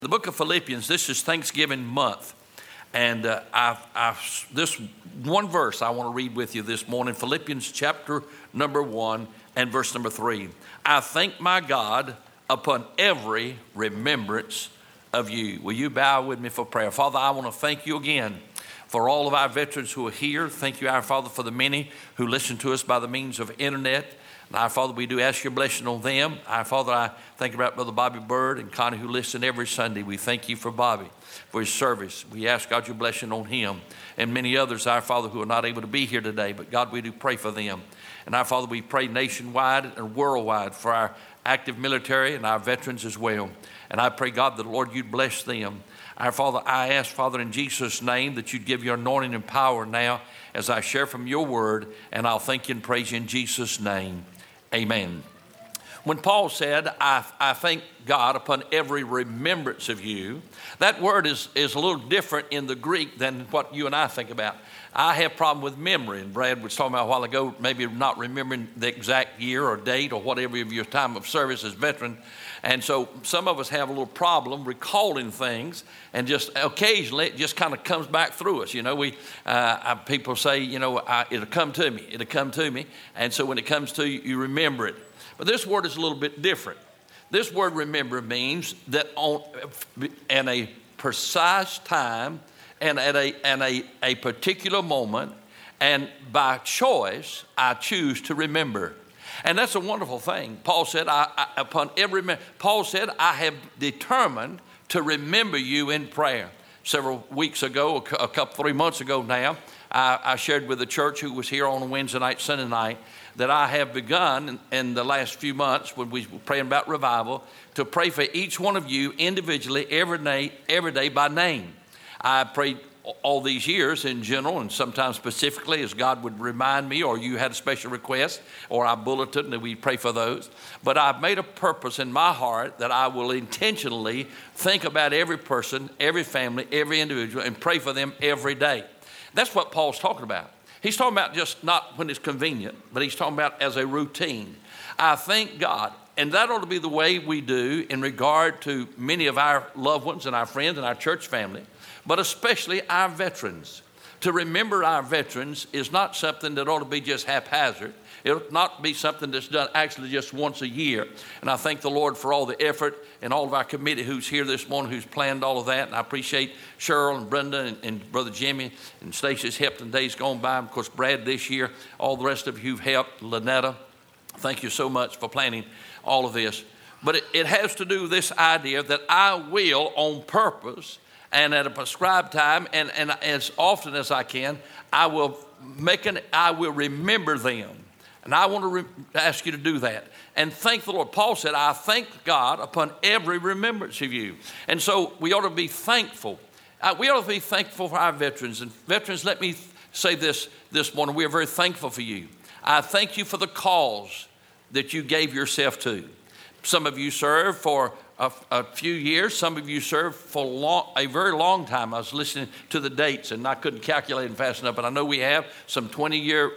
The book of Philippians, this is Thanksgiving month. And this one verse I want to read with you this morning, Philippians chapter number 1 and verse number 3. I thank my God upon every remembrance of you. Will you bow with me for prayer? Father, I want to thank you again for all of our veterans who are here. Thank you, our Father, for the many who listen to us by the means of internet. And our Father, we do ask your blessing on them. Our Father, I think about Brother Bobby Bird and Connie who listen every Sunday. We thank you for Bobby, for his service. We ask God your blessing on him and many others, our Father, who are not able to be here today. But God, we do pray for them. And our Father, we pray nationwide and worldwide for our active military and our veterans as well. And I pray, God, that, Lord, you'd bless them. Our Father, I ask, Father, in Jesus' name, that you'd give your anointing and power now as I share from your word. And I'll thank you and praise you in Jesus' name. Amen. When Paul said, I thank God upon every remembrance of you, that word is a little different in the Greek than what you and I think about. I have a problem with memory, and Brad was talking about a while ago, maybe not remembering the exact year or date or whatever of your time of service as veteran. And so some of us have a little problem recalling things, and just occasionally it just kind of comes back through us. You know, people say, it'll come to me. It'll come to me. And so when it comes to you, you remember it. But this word is a little bit different. This word remember means that in a precise time and at a particular moment, and by choice, I choose to remember. And that's a wonderful thing. Paul said, I have determined to remember you in prayer. Several weeks ago, 3 months ago now, I shared with the church who was here on a Wednesday night, Sunday night, that I have begun in the last few months when we were praying about revival to pray for each one of you individually every day by name. I prayed all these years in general and sometimes specifically as God would remind me, or you had a special request, or I bulleted and we pray for those. But I've made a purpose in my heart that I will intentionally think about every person, every family, every individual, and pray for them every day. That's what Paul's talking about. He's talking about just not when it's convenient, but he's talking about as a routine. I thank God. And that ought to be the way we do in regard to many of our loved ones and our friends and our church family, but especially our veterans. To remember our veterans is not something that ought to be just haphazard. It ought not be something that's done actually just once a year. And I thank the Lord for all the effort and all of our committee who's here this morning, who's planned all of that. And I appreciate Cheryl and Brenda and Brother Jimmy and Stacy's helped in days gone by. And of course, Brad this year, all the rest of you who've helped, Lynetta. Thank you so much for planning all of this. But it has to do with this idea that I will, on purpose and at a prescribed time and as often as I can, I will remember them. And I want to ask you to do that. And thank the Lord. Paul said, I thank God upon every remembrance of you. And so we ought to be thankful. We ought to be thankful for our veterans. And veterans, let me say this morning. We are very thankful for you. I thank you for the cause that you gave yourself to. Some of you served for a few years. Some of you served for a very long time. I was listening to the dates and I couldn't calculate them fast enough, but I know we have some 20-year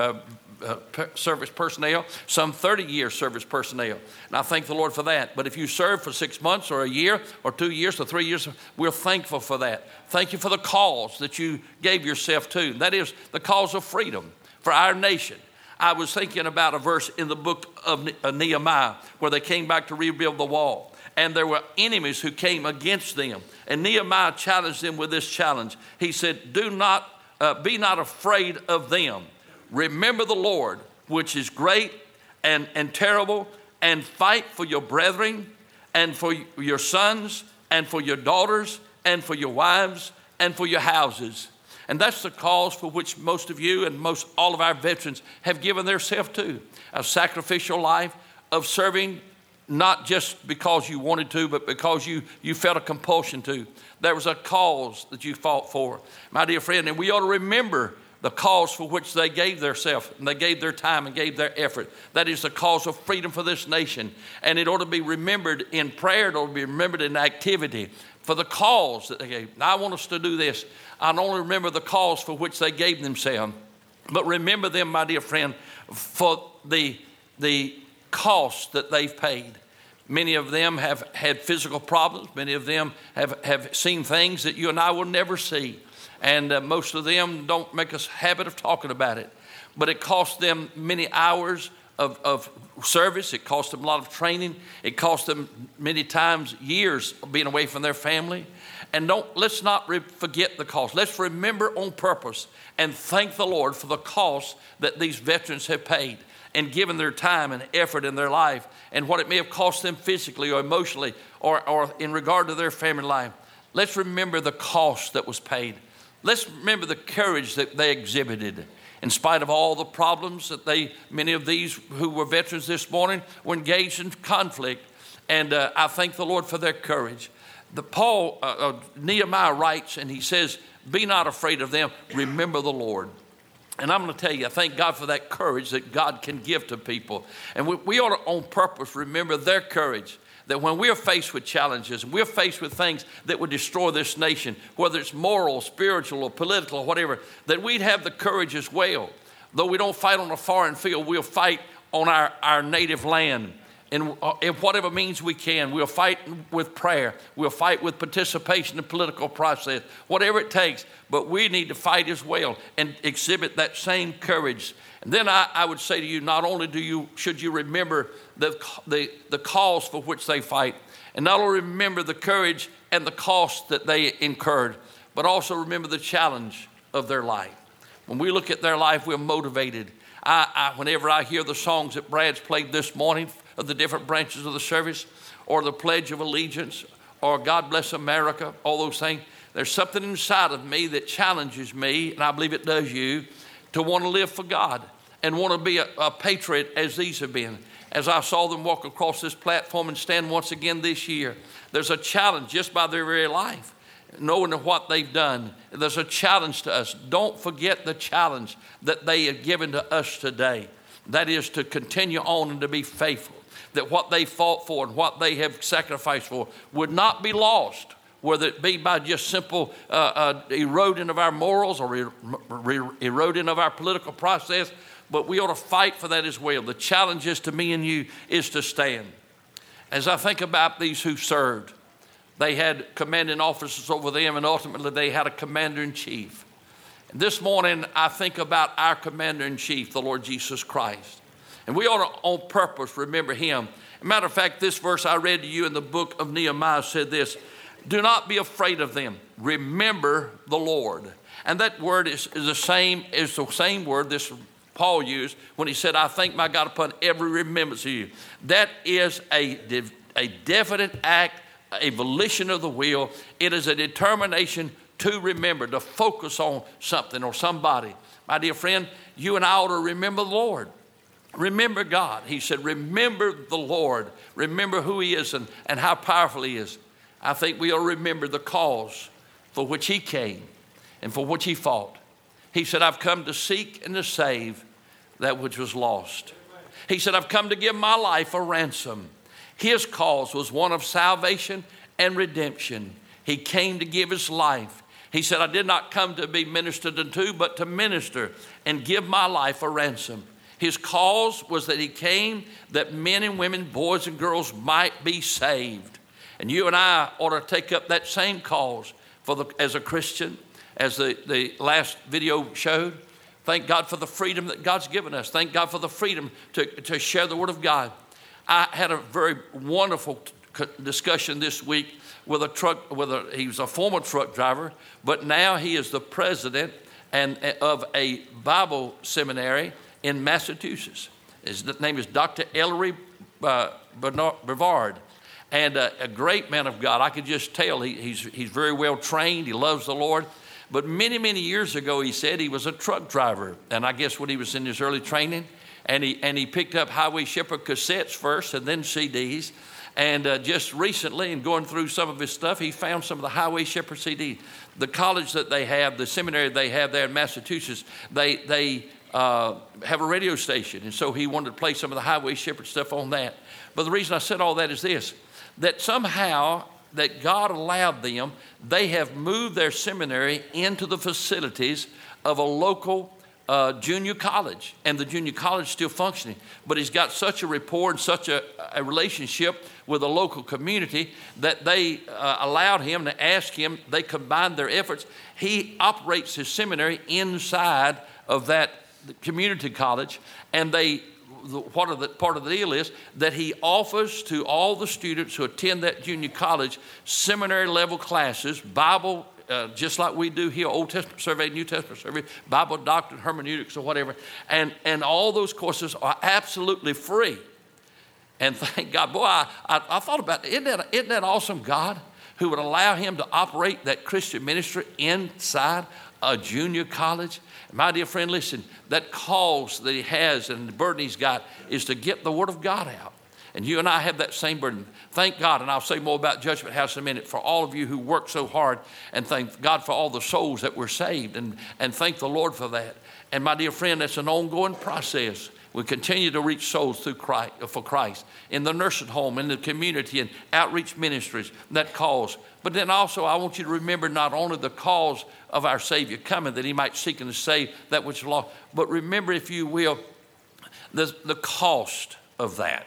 service personnel, some 30-year service personnel. And I thank the Lord for that. But if you serve for 6 months or a year or 2 years or 3 years, we're thankful for that. Thank you for the cause that you gave yourself to. That is the cause of freedom for our nation. I was thinking about a verse in the book of Nehemiah where they came back to rebuild the wall. And there were enemies who came against them. And Nehemiah challenged them with this challenge. He said, be not afraid of them. Remember the Lord, which is great and terrible, and fight for your brethren and for your sons and for your daughters and for your wives and for your houses. And that's the cause for which most of you and all of our veterans have given themselves to. A sacrificial life of serving, not just because you wanted to, but because you felt a compulsion to. There was a cause that you fought for, my dear friend, and we ought to remember the cause for which they gave themselves, and they gave their time and gave their effort. That is the cause of freedom for this nation. And it ought to be remembered in prayer. It ought to be remembered in activity for the cause that they gave. Now, I want us to do this. I not only remember the cause for which they gave themselves, but remember them, my dear friend, for the cost that they've paid. Many of them have had physical problems. Many of them have seen things that you and I will never see. And most of them don't make a habit of talking about it. But it costs them many hours of service. It costs them a lot of training. It costs them many times years of being away from their family. And let's not forget the cost. Let's remember on purpose and thank the Lord for the cost that these veterans have paid and given their time and effort in their life, and what it may have cost them physically or emotionally or in regard to their family life. Let's remember the cost that was paid. Let's remember the courage that they exhibited. In spite of all the problems that many of these who were veterans this morning were engaged in conflict. And I thank the Lord for their courage. Nehemiah writes, and he says, be not afraid of them, remember the Lord. And I'm going to tell you, I thank God for that courage that God can give to people. And we ought to, on purpose, remember their courage. That when we're faced with challenges, and we're faced with things that would destroy this nation, whether it's moral, spiritual, or political, or whatever, that we'd have the courage as well. Though we don't fight on a foreign field, we'll fight on our native land. And in whatever means we can, we'll fight with prayer. We'll fight with participation in the political process, whatever it takes. But we need to fight as well and exhibit that same courage. And then I would say to you, not only should you remember the cause for which they fight, and not only remember the courage and the cost that they incurred, but also remember the challenge of their life. When we look at their life, we're motivated. Whenever I hear the songs that Brad's played this morning of the different branches of the service, or the Pledge of Allegiance, or God Bless America, all those things, there's something inside of me that challenges me, and I believe it does you, to want to live for God and want to be a patriot as these have been. As I saw them walk across this platform and stand once again this year, there's a challenge just by their very life, knowing what they've done. There's a challenge to us. Don't forget the challenge that they have given to us today. That is to continue on and to be faithful. That what they fought for and what they have sacrificed for would not be lost, whether it be by just simple eroding of our morals or eroding of our political process, but we ought to fight for that as well. The challenge is to me and you is to stand. As I think about these who served, they had commanding officers over them, and ultimately they had a commander-in-chief. And this morning I think about our commander-in-chief, the Lord Jesus Christ. And we ought to, on purpose, remember him. As a matter of fact, this verse I read to you in the book of Nehemiah said this: do not be afraid of them. Remember the Lord. And that word is the same word this Paul used when he said, I thank my God upon every remembrance of you. That is a definite act, a volition of the will. It is a determination to remember, to focus on something or somebody. My dear friend, you and I ought to remember the Lord. Remember God. He said, remember the Lord. Remember who he is and how powerful he is. I think we ought to remember the cause for which he came and for which he fought. He said, I've come to seek and to save that which was lost. He said, I've come to give my life a ransom. His cause was one of salvation and redemption. He came to give his life. He said, I did not come to be ministered unto, but to minister and give my life a ransom. His cause was that he came that men and women, boys and girls might be saved. And you and I ought to take up that same cause as a Christian, as the last video showed. Thank God for the freedom that God's given us. Thank God for the freedom to share the Word of God. I had a very wonderful discussion this week with he was a former truck driver, but now he is the president of a Bible seminary in Massachusetts. His name is Dr. Ellery Brevard, and a great man of God. I could just tell he's very well trained. He loves the Lord. But many, many years ago, he said he was a truck driver, and I guess when he was in his early training, and he picked up Highway Shepherd cassettes first and then CDs. And just recently, in going through some of his stuff, he found some of the Highway Shepherd CDs. The college that they have, the seminary they have there in Massachusetts, they have a radio station. And so he wanted to play some of the Highway Shepherd stuff on that. But the reason I said all that is this, that somehow that God allowed them, they have moved their seminary into the facilities of a local junior college, and the junior college is still functioning. But he's got such a rapport and such a relationship with the local community that they allowed him to ask him. They combined their efforts. He operates his seminary inside of that community college, and part of the deal is that he offers to all the students who attend that junior college seminary level classes, Bible, just like we do here, Old Testament survey, New Testament survey, Bible doctrine, hermeneutics, or whatever. And all those courses are absolutely free. And thank God. Boy, I thought about it. Isn't that awesome, God, who would allow him to operate that Christian ministry inside a junior college? My dear friend, listen, that cause that he has and the burden he's got is to get the Word of God out. And you and I have that same burden. Thank God, and I'll say more about Judgment House in a minute, for all of you who work so hard, and thank God for all the souls that were saved, and thank the Lord for that. And my dear friend, that's an ongoing process. We continue to reach souls for Christ in the nursing home, in the community, and outreach ministries, that cause. But then also I want you to remember not only the cause of our Savior coming, that he might seek and to save that which is lost, but remember, if you will, the cost of that.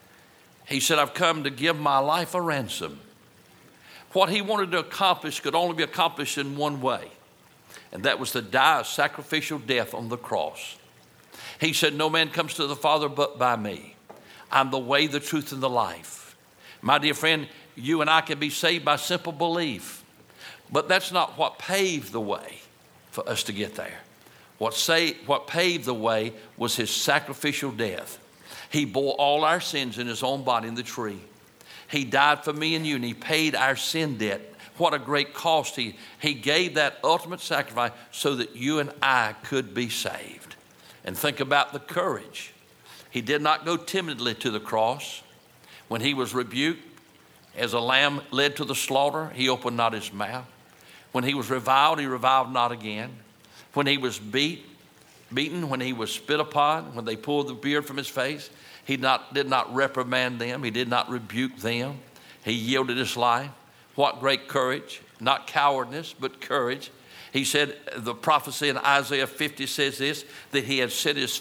He said, I've come to give my life a ransom. What he wanted to accomplish could only be accomplished in one way, and that was to die a sacrificial death on the cross. He said, no man comes to the Father but by me. I'm the way, the truth, and the life. My dear friend, you and I can be saved by simple belief. But that's not what paved the way for us to get there. What paved the way was his sacrificial death. He bore all our sins in his own body in the tree. He died for me and you, and he paid our sin debt. What a great cost. He gave that ultimate sacrifice so that you and I could be saved. And think about the courage. He did not go timidly to the cross. When he was rebuked, as a lamb led to the slaughter, he opened not his mouth. When he was reviled, he reviled not again. When he was beaten, when he was spit upon, when they pulled the beard from his face, he did not reprimand them. He did not rebuke them. He yielded his life. What great courage, not cowardness, but courage. He said, the prophecy in Isaiah 50 says this, that he had set his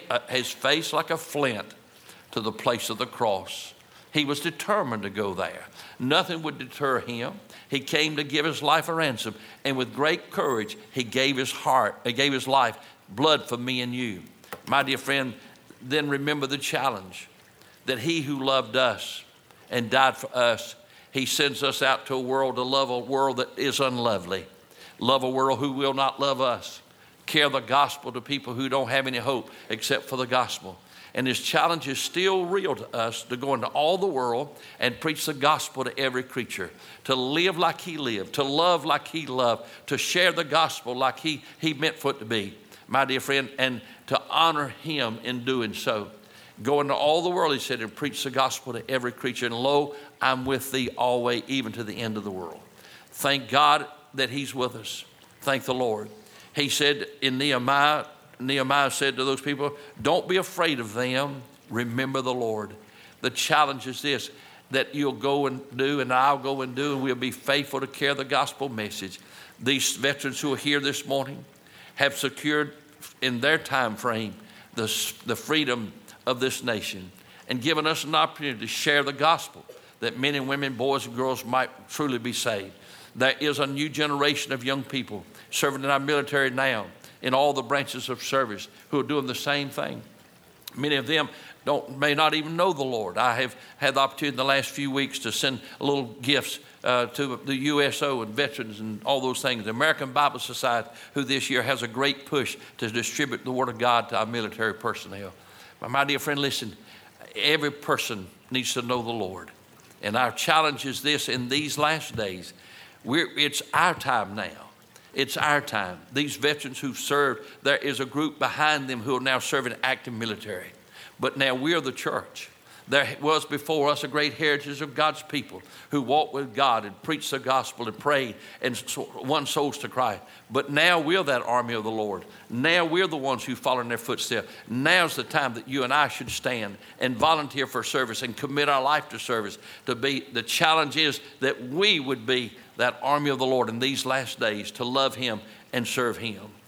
face like a flint to the place of the cross. He was determined to go there. Nothing would deter him. He came to give his life a ransom. And with great courage, he gave his life, blood for me and you. My dear friend, then remember the challenge that he who loved us and died for us, he sends us out to a world to love a world that is unlovely. Love a world who will not love us. Carry the gospel to people who don't have any hope except for the gospel. And this challenge is still real to us, to go into all the world and preach the gospel to every creature, to live like he lived, to love like he loved, to share the gospel like he meant for it to be, my dear friend, and to honor him in doing so. Go into all the world, he said, and preach the gospel to every creature. And lo, I'm with thee always, even to the end of the world. Thank God that he's with us. Thank the Lord. He said in Nehemiah said to those people, don't be afraid of them. Remember the Lord. The challenge is this, that you'll go and do, and I'll go and do, and we'll be faithful to carry the gospel message. These veterans who are here this morning have secured in their time frame the freedom of this nation, and given us an opportunity to share the gospel, that men and women, boys and girls might truly be saved. There is a new generation of young people serving in our military now, in all the branches of service, who are doing the same thing. Many of them may not even know the Lord. I have had the opportunity in the last few weeks to send little gifts to the USO and veterans and all those things. The American Bible Society, who this year has a great push to distribute the Word of God to our military personnel. But my dear friend, listen, every person needs to know the Lord. And our challenge is this: in these last days, it's our time now. It's our time. These veterans who've served, there is a group behind them who are now serving active military. But now we are the church. There was before us a great heritage of God's people who walked with God and preached the gospel and prayed and won souls to Christ. But now we're that army of the Lord. Now we're the ones who follow in their footsteps. Now's the time that you and I should stand and volunteer for service and commit our life to service. The challenge is that we would be that army of the Lord in these last days, to love him and serve him.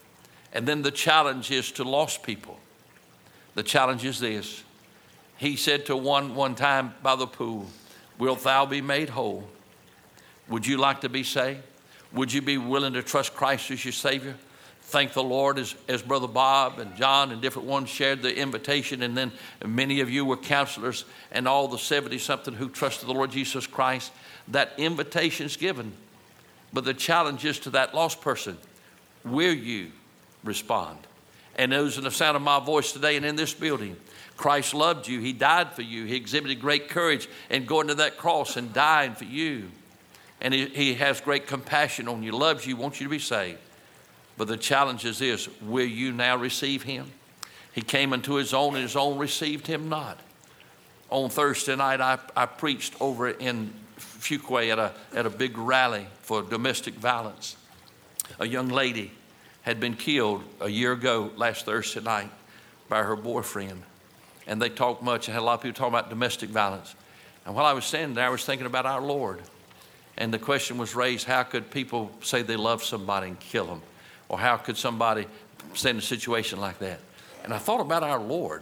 And then the challenge is to lost people. The challenge is this. He said to one time by the pool, wilt thou be made whole? Would you like to be saved? Would you be willing to trust Christ as your Savior? Thank the Lord as Brother Bob and John and different ones shared the invitation, and then many of you were counselors, and all the 70-something who trusted the Lord Jesus Christ. That invitation is given. But the challenge is to that lost person. Will you respond? And those in the sound of my voice today and in this building, Christ loved you. He died for you. He exhibited great courage in going to that cross and dying for you. And he has great compassion on you, loves you, wants you to be saved. But the challenge is this, will you now receive him? He came unto his own, and his own received him not. On Thursday night, I preached over in Fuquay at a big rally for domestic violence. A young lady had been killed a year ago last Thursday night by her boyfriend. And they talked much and had a lot of people talking about domestic violence. And while I was standing there, I was thinking about our Lord. And the question was raised, how could people say they love somebody and kill them? Or how could somebody stay in a situation like that? And I thought about our Lord.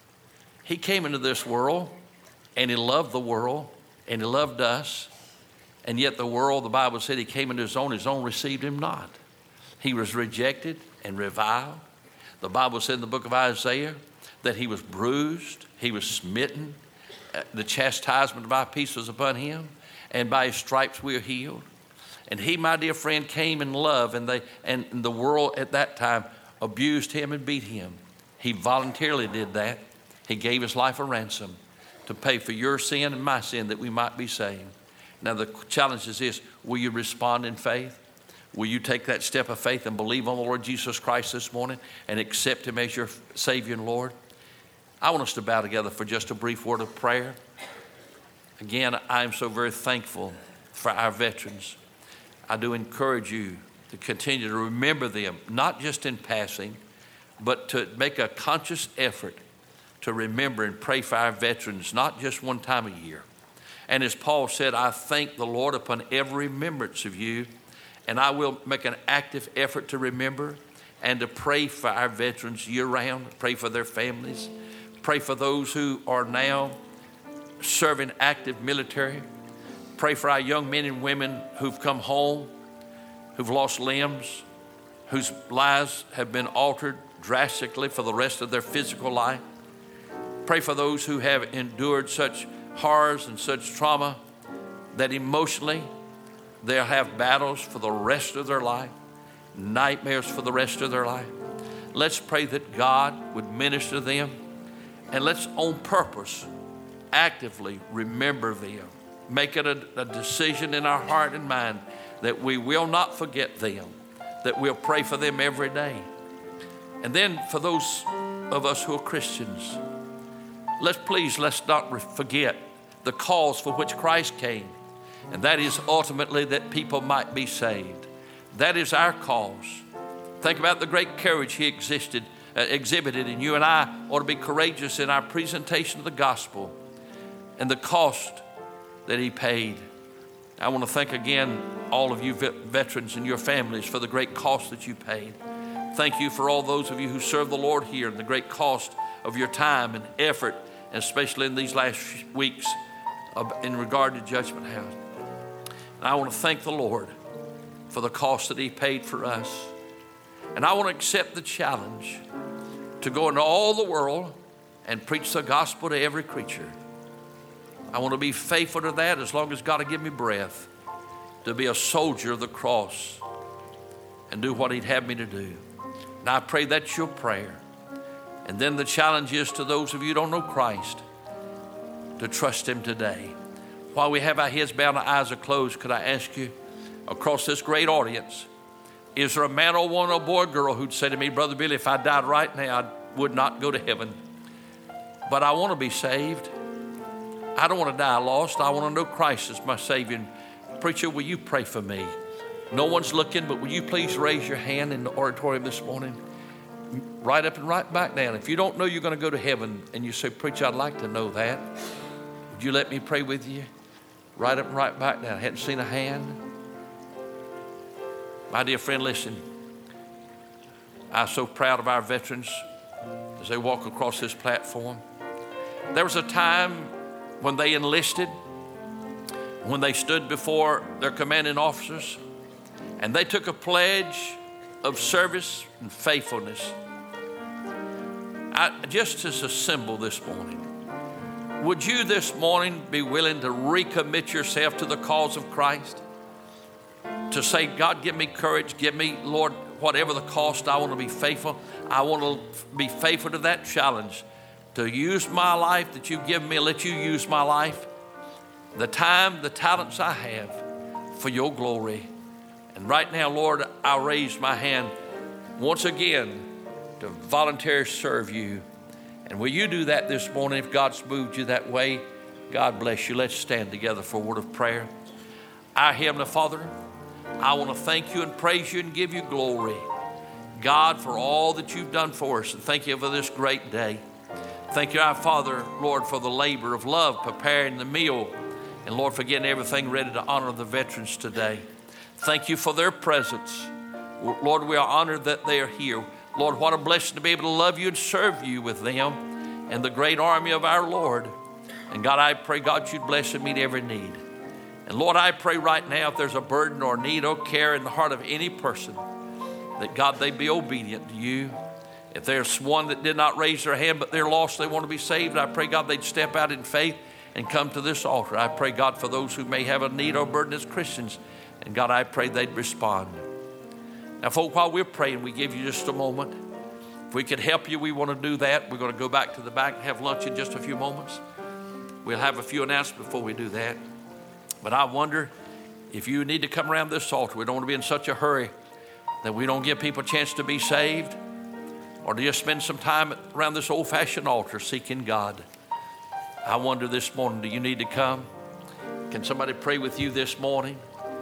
He came into this world, and he loved the world, and he loved us. And yet the world, the Bible said, he came into his own received him not. He was rejected and reviled. The Bible said in the book of Isaiah that he was bruised, he was smitten. The chastisement of our peace was upon him, and by his stripes we are healed. And he, my dear friend, came in love, and the world at that time abused him and beat him. He voluntarily did that. He gave his life a ransom to pay for your sin and my sin that we might be saved. Now the challenge is this, will you respond in faith? Will you take that step of faith and believe on the Lord Jesus Christ this morning and accept him as your Savior and Lord? I want us to bow together for just a brief word of prayer. Again, I am so very thankful for our veterans. I do encourage you to continue to remember them, not just in passing, but to make a conscious effort to remember and pray for our veterans, not just one time a year. And as Paul said, I thank the Lord upon every remembrance of you, and I will make an active effort to remember and to pray for our veterans year-round, pray for their families, pray for those who are now serving active military, pray for our young men and women who've come home, who've lost limbs, whose lives have been altered drastically for the rest of their physical life. Pray for those who have endured such horrors and such trauma that emotionally they'll have battles for the rest of their life, nightmares for the rest of their life. Let's pray that God would minister to them, and let's on purpose actively remember them. Make it a decision in our heart and mind that we will not forget them, that we'll pray for them every day. And then for those of us who are Christians, let's not forget the cause for which Christ came, and that is ultimately that people might be saved. That is our cause. Think about the great courage he exhibited, and you and I ought to be courageous in our presentation of the gospel and the cost that he paid. I want to thank again all of you veterans and your families for the great cost that you paid. Thank you for all those of you who serve the Lord here and the great cost of your time and effort, and especially in these last weeks in regard to Judgment House. And I want to thank the Lord for the cost that he paid for us. And I want to accept the challenge to go into all the world and preach the gospel to every creature. I want to be faithful to that as long as God will give me breath, to be a soldier of the cross and do what he'd have me to do. And I pray that's your prayer. And then the challenge is to those of you who don't know Christ to trust him today. While we have our heads bowed and our eyes are closed, could I ask you across this great audience, is there a man or woman or boy or girl who'd say to me, Brother Billy, if I died right now, I would not go to heaven, but I want to be saved. I don't want to die lost. I want to know Christ as my Savior. Preacher, will you pray for me? No one's looking, but will you please raise your hand in the auditorium this morning? Right up and right back down. If you don't know you're going to go to heaven and you say, Preacher, I'd like to know that, would you let me pray with you? Right up and right back down. I hadn't seen a hand. My dear friend, listen. I'm so proud of our veterans as they walk across this platform. There was a time when they enlisted, when they stood before their commanding officers, and they took a pledge of service and faithfulness. Just as a symbol this morning, would you this morning be willing to recommit yourself to the cause of Christ? To say, God, give me courage, give me, Lord, whatever the cost, I want to be faithful. I want to be faithful to that challenge, to use my life that you give me, let you use my life, the time, the talents I have for your glory. And right now, Lord, I raise my hand once again to voluntarily serve you. And will you do that this morning if God's moved you that way? God bless you. Let's stand together for a word of prayer. Our Heavenly Father, I want to thank you and praise you and give you glory, God, for all that you've done for us. And thank you for this great day. Thank you, our Father, Lord, for the labor of love, preparing the meal, and Lord, for getting everything ready to honor the veterans today. Thank you for their presence. Lord, we are honored that they are here. Lord, what a blessing to be able to love you and serve you with them and the great army of our Lord. And God, I pray, God, you'd bless and meet every need. And Lord, I pray right now, if there's a burden or need or care in the heart of any person, that God, they be obedient to you. If there's one that did not raise their hand, but they're lost, they want to be saved, I pray, God, they'd step out in faith and come to this altar. I pray, God, for those who may have a need or burden as Christians. And God, I pray they'd respond. Now, folks, while we're praying, we give you just a moment. If we could help you, we want to do that. We're going to go back to the back and have lunch in just a few moments. We'll have a few announcements before we do that. But I wonder if you need to come around this altar. We don't want to be in such a hurry that we don't give people a chance to be saved, or to just spend some time around this old-fashioned altar seeking God. I wonder this morning, do you need to come? Can somebody pray with you this morning?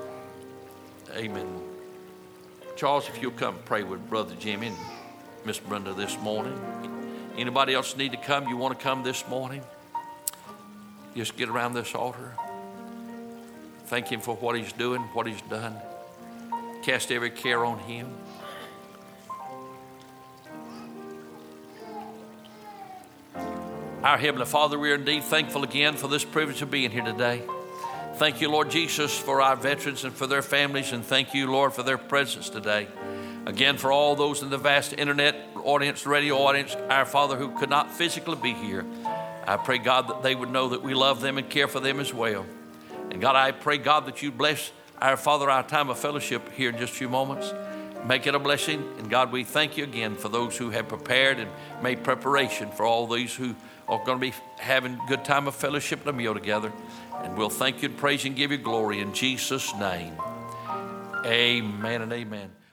Amen. Charles, if you'll come pray with Brother Jimmy and Miss Brenda this morning. Anybody else need to come? You want to come this morning? Just get around this altar. Thank him for what he's doing, what he's done. Cast every care on him. Our Heavenly Father, we are indeed thankful again for this privilege of being here today. Thank you, Lord Jesus, for our veterans and for their families, and thank you, Lord, for their presence today. Again, for all those in the vast internet audience, radio audience, our Father, who could not physically be here, I pray, God, that they would know that we love them and care for them as well. And God, I pray, God, that you bless our Father, our time of fellowship here in just a few moments. Make it a blessing. And God, we thank you again for those who have prepared and made preparation for all these who are going to be having a good time of fellowship and a meal together. And we'll thank you and praise you and give you glory in Jesus' name. Amen and amen.